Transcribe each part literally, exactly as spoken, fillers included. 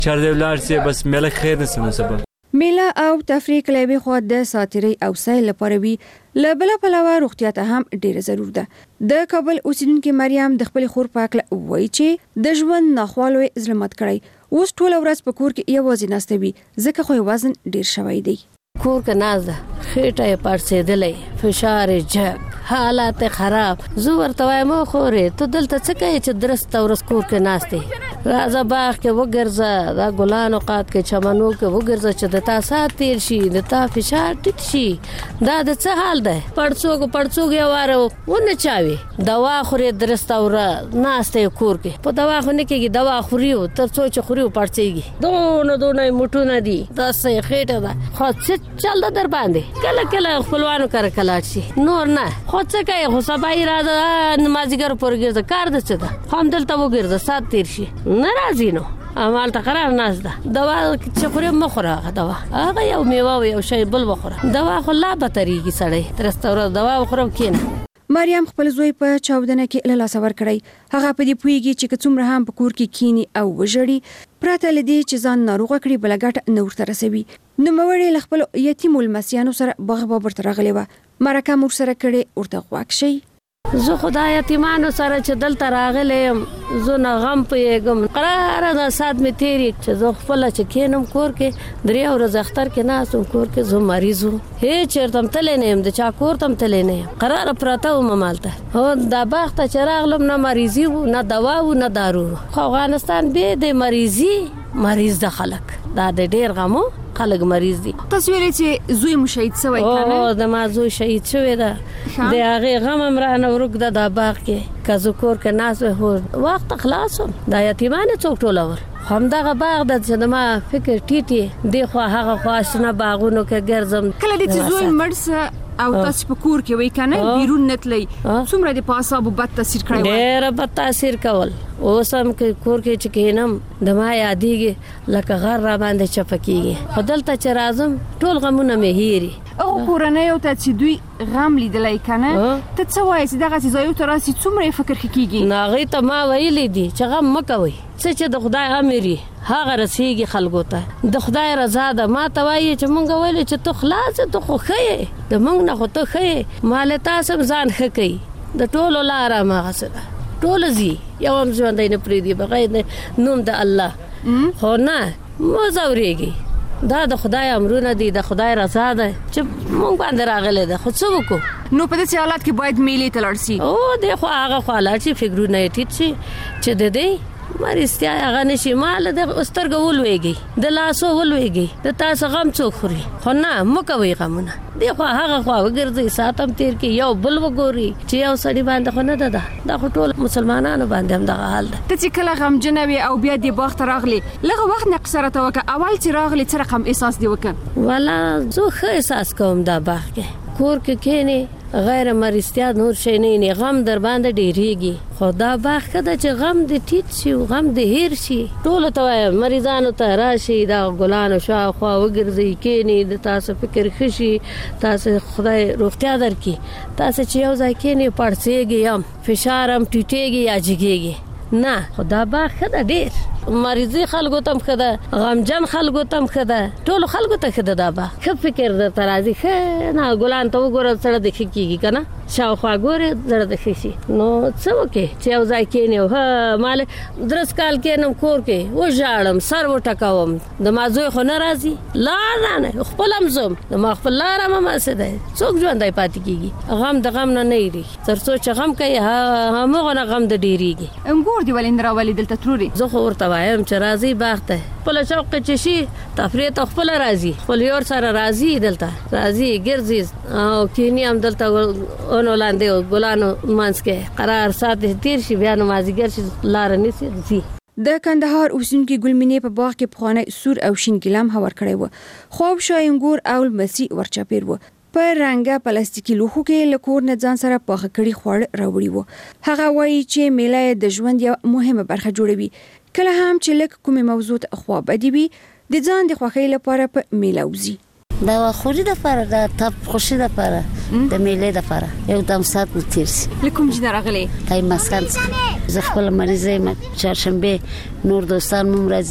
چارده ولاړ سي بس ملک خیر نسم سبا. میله او تفریح کلابي خو د ساتيري او سیل لپاره وی لبل پلوا روغتیا ته هم ډیر ضرور ده. د کابل اوسیدونکو مریم د خپل خور پاکله وای چې د ژوند ناخوالو ظلمت کړی اوس ټول ورځ په کور کې یوازې ناستوي ځکه خو وزن ډیر شوی دی. کور کې ناز ده خېټه پړسېدلې فشار جګ حالات خراب زو ورته وایم خوره ته دلته څه کوي چې درست ورس کور کې ناشته راځه باغ کې وګرځه دا ګلانو قات کې چمنو کې وګرځه چې د تا سات تیر شي د تا فشار ټیټ شي دا د څه حال ده پړڅوګ پړڅوګ یواره ونه چاوي دوا خوري درست اور ناشته کور کې په دوا خو نه کېږي دوا خوريو تر څو چې خوريو پړڅيږي دونه دونه موټونه دي دا سه خېټه ده خو څه چل در باندې کله کله خپلوانو کار کلاټ شي نور نه خو څه کوي خو سبای راځه نمازګر پرګرځه کار د څه ده هم دلته وګرځه سات تیر شي ناراضي نو عمل ته قرار ناز ده دوا چې خوري مخوره دوا هغه یو میوه یو شی بل وخوره دوا خو لا بتريږي سړی ترستور دوا وخورم کینه. مریم خپل زوی په چاودنه کې لاس ور کړی هغه په دې پویږي چې څومره هم په کور کې کینی او وژړي پراته لدی چې ځان ناروغ کړي بلګټ نور تر رسوي نو موري خپل یتیم ولمسیانو سره بغ بابر تر غلې و مرکه مور سره کړي ورته غواک شي زه خدای یتیمانو سره چې دلته راغلم زه نه غم پېږم قرار ده سات می تیری چې زه خپل چې کینم کور کې درې ورځې اختر کې ناسم کور کې زه مریض وم هیڅ چرته تلې نه يم د چا کور تم تلې نه يم قرار پراته وم مالته هو دا باغ ته چې راغلم نه مریضي وو نه دوا وو نه دارو خو افغانستان به د مریضي مریض د خلک دا د ډیر غمو خلک مریض دي. تاسو ویلې چې زوی مو شهید شوی کنه او د ما زوی شهید شوی ده د هغه غم امرانه ورګ د دا باغ کې کزکور کې ناس هو وخت خلاصم دا یتیمان څوک ټولور هم دغه باغ د چې ما فکر ټیټي دی خو هغه خواشنه باغونو کې ګرځم کله دې چې زوی مرسه او تاسو په کور کې وای کنه بیرون نتلی څومره د پاسابو بد تاثیر کړی ډېر بد تاثیر کول اوس هم کې کور کې چې کینم د ما یادېږي لکه غر را باندې چپکیږي خدلته چې راځم ټول غمونه مې هېري او کورنۍ او ته چې دوی غم لیدلای کنه ته څه وایي چې دغه چې زایو تر راسي څومره فکر کیږي ناغي ته ما ویلې دي چې غم مکوي څه چې د خدای امري هغه رسیږي خلکو ته د خدای رضا ده ما ته وایي چې مونږ ویل چې تو خلاص ته خو خې د مونږ نه خو ته خې مال تاسو ځان خکې د ټولو لار ما غسه ټول زی یو هم ژوندې نه پریدي بغیر نوم د الله خو نه مو زوريږي دا د خدای امرونه دي د خدای رضا ده چې مونږ باندې راغله ده خو څه وکړو نو په دې حالت کې باید میلې تلرسي او د خو هغه حالات چې فکرونه ټیټ شي چې د دې مرستیا هغه نشي مال د استرګ ولويږي د لاسو ولويږي د تاسو غم څوک خوري خو نه مکوي غمونه دی خو هغه خو وګرځي ساتم تیر کې یو بل وګوري چې یو سړي باندې خو نه ده دا خو ټول مسلمانانو باندې هم دغه حال ده ته چې کله غم جنوي او بیا دی باغ ته راغلي لغه وخت نقصره ته وک اول چې راغلي څه رقم احساس دی وک ولا زه ښه احساس کوم دا باغ کې کور کې کېنه غیر مرستیا نور شي نه نه غم در باندې ډیریږي خدا باغ کده چې غم دې ټیټ شي غم دې هیر شي ټول ته مریضانو ته راشي دا ګلانو شاخوا وګرځي کېنه د تاسو فکر خشي تاسو خدای روغتیا درکې تاسو چې یو ځای کېنه پړسېږي یم فشارم ټیټېږي یا جګېږي نه خدا باغ کده ډیر مریضي خلکو تم خده غمجن خلکو تم خده ټول خلکو ته خده دا با خپ فکر د ترازی خه نه ګلان ته وګوره سره د خکیږي کنه شاوخوا ګوره زړه د خشي نو څه وکي چې او ځای کې نه ها مال درس کال کې نم کور کې و ژاړم سر و ټکاوم د مازوی خو ناراضي لا نه خپل امزم د ما خپل لار ما سده څوک ژوندای پاتې کیږي غم د غم نه نه لري تر څو چې غم کوي ها هغه غم د ډیریږي انګور دی ولندرا ولې دلته تروري زه خو ورته وایم چې راضي باغ ته خپل شوق چې شي تفریح ته خپل راضي خپل یور سره راضي دلته راضي ګرځي او کینی هم دلته اونو لاندې ګلانو مانس کې قرار ساتي تیر شي بیا نمازګر شي لار نسی د کندهار اوسونکي ګلمینې په باغ کې پخوانی سور او شین ګلام هور کړی و خوب شاینګور او مسی ورچاپیر و په رنګه پلاستیکي لوخو کې لکور نه ځان سره پاخه کړي خوړ راوړي و هغه وایي چې میله د ژوند یو مهمه برخه جوړوي کله هم چې لک کومه موضوع خو بدی وي د ځان د خوخي لپاره په میلاوزي دا خوري د لپاره دا تپ خوشي د لپاره د میلې د لپاره یو دم سات تیرسي لکم چې راغلي کای مسکن زه خپل مریضه ما چهارشنبه نور دوستان مم راځي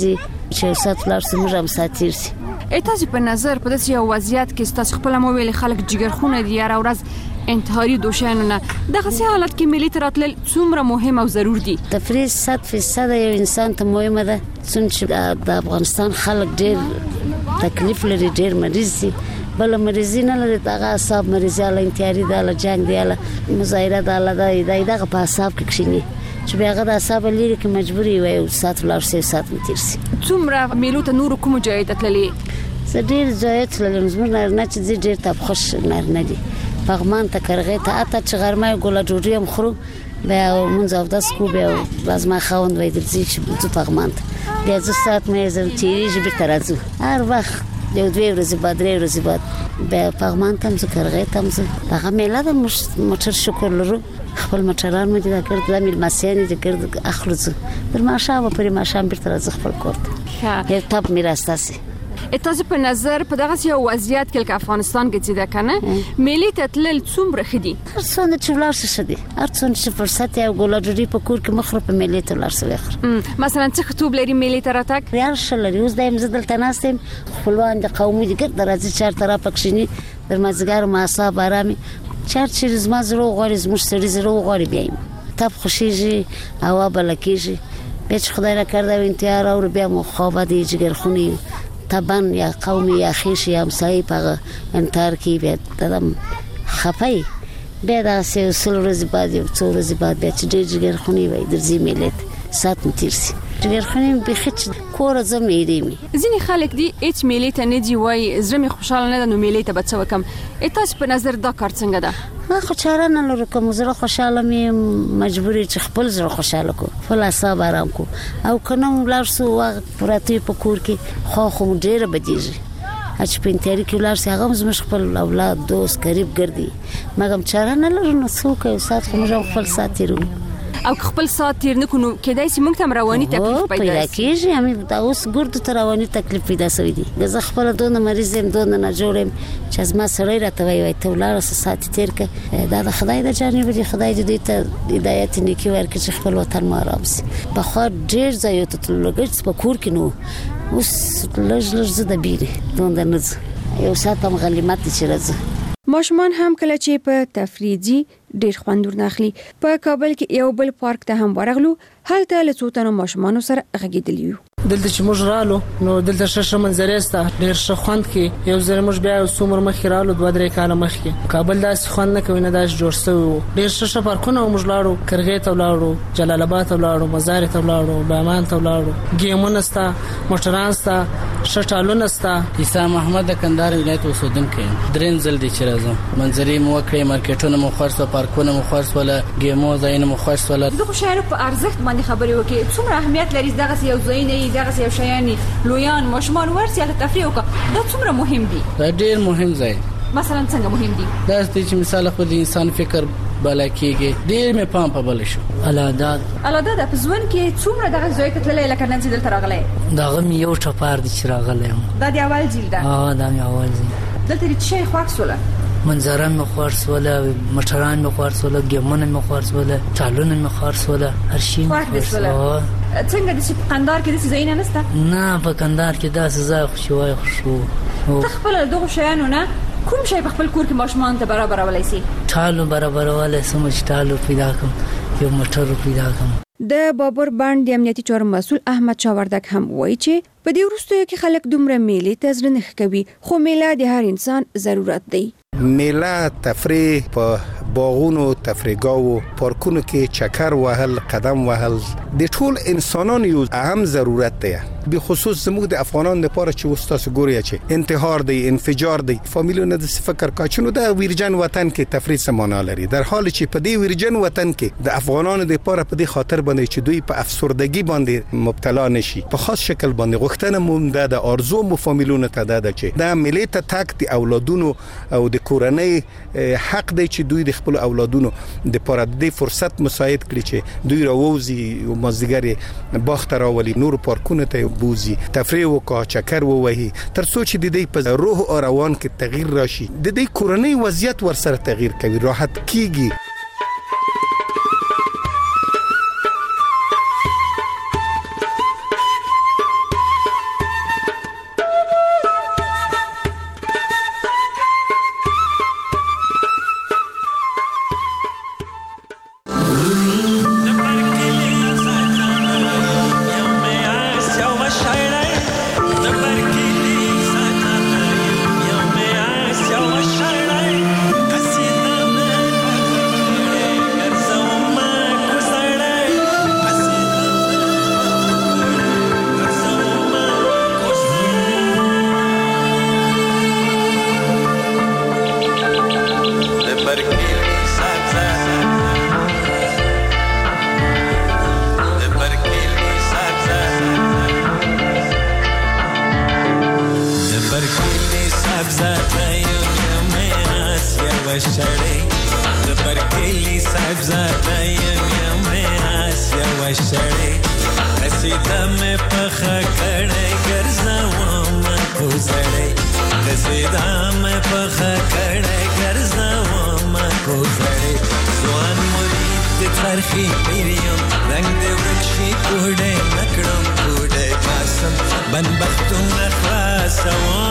چې سات لار سمږ هم ساتیر سي. تاسو په نظر په داسې یو وضعیت کې تاسو خپل مویل خلک جګرخونه دي یا ورځ انتحاري دوشانونه دغه سي حالت کې ملي تراتل څومره مهم او ضرور دي؟ تفریح صد فیصد یو انسان ته مهمه ده چې د افغانستان خلک ډېر تکلیف لري، ډېر مریض دي، بل مریضی نه لري، دغه اعصاب مریضي له انتحاري ده، له جنگ دی، له مظاهره ده، له دغه په اعصاب کې کښینی چې بیا غدا اعصاب لري کې مجبوري وي او سات لار سي سات مترسي. څومره ملو ته نور کوم ځای ته تللی؟ زډیر ځای ته تللی زموږ نه چې زه ډیر ته خوش نه دي پغمان ته کرغې ته اته چې غرمه ګوله ډوډۍ هم خورو بیا مونږ او د سکو بیا باز ما خوند وای درځي چې ته پغمان ته بیا زه سات مې زم تیریږي به ترازو هر وخت یو دوی ورځې بعد درې ورځې بعد بیا پغمان ته زه کرغې ته زه هغه میله د موټر شکر لرو خپل موټران مې دا کړ د میل مسیانې د کړ اخلص در ما شابه پر ما شام بیرته راځ خپل کوټ یو تاب میراستاسي. تاسو په نظر په دغه یو وضعیت کې چې افغانستان کې څه ده کنه ملي تتلل څومره خدي هر څونه چې ولر څه دي هر څونه چې فرصت یو ګولډري په کور کې مخرب په ملي تلل څه وخر مثلا څه خطوب لري ملي تراتک یار شلري اوس دایم زدل تناستم خپلوان د قومي دي ګر درځي چار طرف پکښینی در مازګار ماسا بارامي چار چې زما زرو غوړي زموږ سړي زرو غوړي بیایم تاب خوشيږي هوا بلکیږي به خدای را کړدا انتحار او بیا مو خوابه دي جګر خوني طبعا یا قومي یا خیش یا مسای په انتحار کې به دم خپای به دا سه سلورز بعد یو څورز بعد به چې جګر خوني وای درځي ملت سات مترسي جګر خوني به خچ کور زميري می ځینې خلک دي اچ ملت نه دی وای زړه می خوشاله نه نو ملت به څه وکم تاسو په نظر دا کار څنګه ده؟ ما خو چاره نه لرم کوم زړه خوشاله می مجبورې چې خپل زړه خوشاله کو خپل اعصاب آرام کو او کنه ولر سو وخت پراتی په کور کې خو خو ډیره بدیږي اچ په انتری کې ولر سي هغه زموږ خپل اولاد دوست قریب ګرځي مګم چاره نه لرم نو څوک یو سات خو موږ خپل ساتیرو او خپل سات تیر نه کونو کېدای سي موږ تم رواني تکلیف پیدا کیږي همې دا اوس ګرد ته رواني تکلیف پیدا شوی دی زه خپل دونه مریض يم دونه نه جوړم چې از ما سره راته وای وای ته ولر سات تیر کې دا د خدای د جانب دی خدای دې ته هدایت نیکی ورکړي چې خپل وطن ما آرام سي په خو ډیر ځای ته لګښت په کور کې نو اوس لږ لږ زده بیره دونه نه یو سات هم غلیمت چې راځي ماشومان هم کله چې په تفریحي ډیر خوندور ناخلي په کابل کې یو بل پارک ته هم ورغلو هلته له څو تنو ماشومانو سره غږیدلیو دلته چې موږ رالو نو دلته ښه منظرې سته ډېر ښه خوند کې یو ځل موږ بیا څومره مخکې رالو دوه درې کاله مخکې کابل داسې خوند نه کوي نه داسې جوړ شوی و ډېر ښه ښه پارکونه موږ لاړو کرغې ته ولاړو جلال آباد ته ولاړو مزار ته ولاړو بامان ته ولاړو ګیمونه سته موټران سته ښه ټالونه سته. عیسی محمد د کندهار ولایت اوسیدونکی یم درېیم ځل دی چې راځم منظرې مو وکړې مارکیټونه مو خرڅ پارکونه مو خرڅ ولا ګیمو ځایونه مو خرڅ ولا د خوشاله په ارزښت باندې خبرې وکړي څومره اهمیت لري دغه یو ځای نه دغه یو شیان لویان ماشومان ورسي ته تفریح وکړه دا څومره مهم دي دا ډېر مهم ځای مثلا څنګه مهم دي دا چې مثال خو د انسان فکر بالا کېږي ډېر مې پام په بل شو الاداد الاداد په ځوان کې څومره دغه ځای ته تللی لکه نن چې دلته راغلی دغه مې یو ټپار دي چې راغلی دا د اول ځل ده اه دا مې اول ځل دلته د شي خوښ ولا منظره مې خورس ولا موټران مې خورس ولا ګیمونه مې خورس ولا ټالونه مې خورس ولا هر شي خورس ولا څنګه د قندار کې د زینه نسته نه په قندار کې دا سزا خوشوي خوشو تخپل دغه شیانو نه کوم شی په خپل کور کې ماشومان ته برابر ولای سي ټالو برابر ولای سمج ټالو پیدا کوم یو موټر پیدا کوم. د بابر باند د امنیتي چارو مسول احمد شاوردک هم وایي چې په دې وروستیو کې خلک دومره میلې ته ځل نه کوي خو میله د هر انسان ضرورت دی. میله تفریح په باغونو تفریحګاو پارکونو کې چکر وهل قدم وهل د ټول انسانانو یو اهم ضرورت دی به خصوص زموږ د افغانانو لپاره چې وستاسو ګوري چې انتحار دی انفجار دی فامیلونه د فکر کاچونو د ویرجن وطن کې تفریح سمانه لري در حال چې په دې ویرجن وطن کې د افغانانو لپاره په دې خاطر باندې چې دوی په افسردګي باندې مبتلا نشي په خاص شکل باندې غوښتنه مونږ د ارزو مو فامیلونه ته ده چې د ملي ته تک د اولادونو او د کورنۍ حق دی چې دوی د خپل اولادونو د پاره د فرصت مساعد کړي چې دوی راوځي او مازیګر باغ ته راولي نور پارکونه ته بوزي تفریح وکړي چکر ووهي تر څو چې د دې په روح او روان کې تغییر راشي د دې کورنۍ وضعیت ورسره تغییر کوي راحت کیږي. وشړې زبر کلی صاحب زاده یم یم آسیا وشړې رسیده مې پخه کړې ګرځوم کوزړې رسیده مې پخه کړې ګرځوم کوزړې ځوان مرید د ترخی پیریم رنگ دې ورکشي کوډې نکړم کوډې پاسم بنبختونه خلاصوم